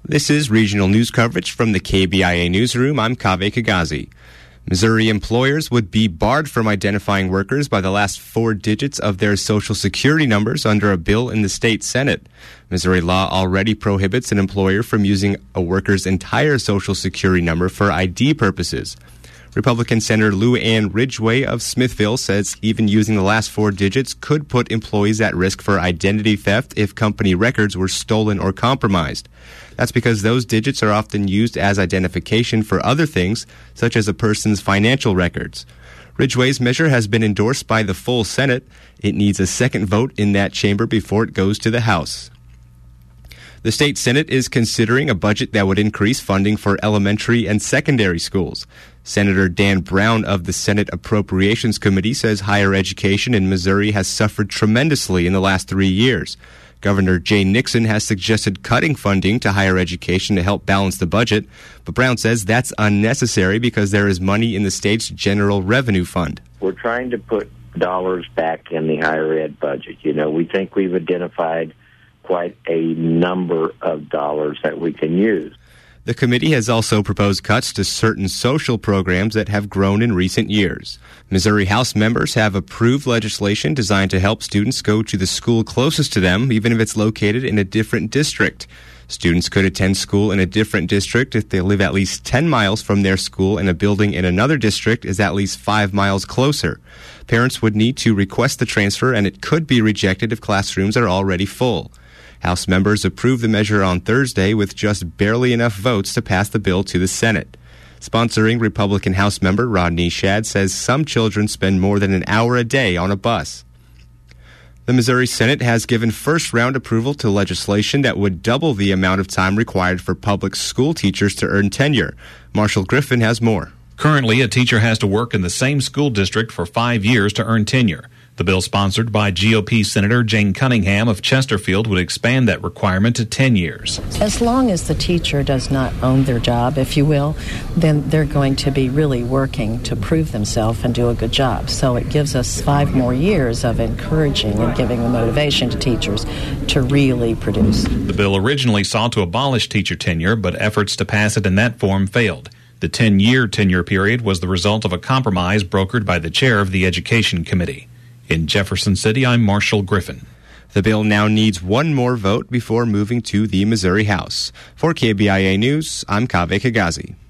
This is regional news coverage from the KBIA Newsroom. I'm Kaveh Kagazi. Missouri employers would be barred from identifying workers by the last 4 digits of their Social Security numbers under a bill in the state Senate. Missouri law already prohibits an employer from using a worker's entire Social Security number for ID purposes. Republican Senator Lou Ann Ridgway of Smithville says even using the last 4 digits could put employees at risk for identity theft if company records were stolen or compromised. That's because those digits are often used as identification for other things, such as a person's financial records. Ridgway's measure has been endorsed by the full Senate. It needs a second vote in that chamber before it goes to the House. The state Senate is considering a budget that would increase funding for elementary and secondary schools. Senator Dan Brown of the Senate Appropriations Committee says higher education in Missouri has suffered tremendously in the last 3 years. Governor Jay Nixon has suggested cutting funding to higher education to help balance the budget, but Brown says that's unnecessary because there is money in the state's general revenue fund. We're trying to put dollars back in the higher ed budget. We think we've identified quite a number of dollars that we can use. The committee has also proposed cuts to certain social programs that have grown in recent years. Missouri House members have approved legislation designed to help students go to the school closest to them, even if it's located in a different district. Students could attend school in a different district if they live at least 10 miles from their school and a building in another district is at least 5 miles closer. Parents would need to request the transfer, and it could be rejected if classrooms are already full. House members approved the measure on Thursday with just barely enough votes to pass the bill to the Senate. Sponsoring Republican House member Rodney Shadd says some children spend more than an hour a day on a bus. The Missouri Senate has given first-round approval to legislation that would double the amount of time required for public school teachers to earn tenure. Marshall Griffin has more. Currently, a teacher has to work in the same school district for 5 years to earn tenure. The bill sponsored by GOP Senator Jane Cunningham of Chesterfield would expand that requirement to 10 years. As long as the teacher does not own their job, if you will, then they're going to be really working to prove themselves and do a good job. So it gives us 5 more years of encouraging and giving the motivation to teachers to really produce. The bill originally sought to abolish teacher tenure, but efforts to pass it in that form failed. The 10-year tenure period was the result of a compromise brokered by the chair of the Education Committee. In Jefferson City, I'm Marshall Griffin. The bill now needs one more vote before moving to the Missouri House. For KBIA News, I'm Kaveh Kagazi.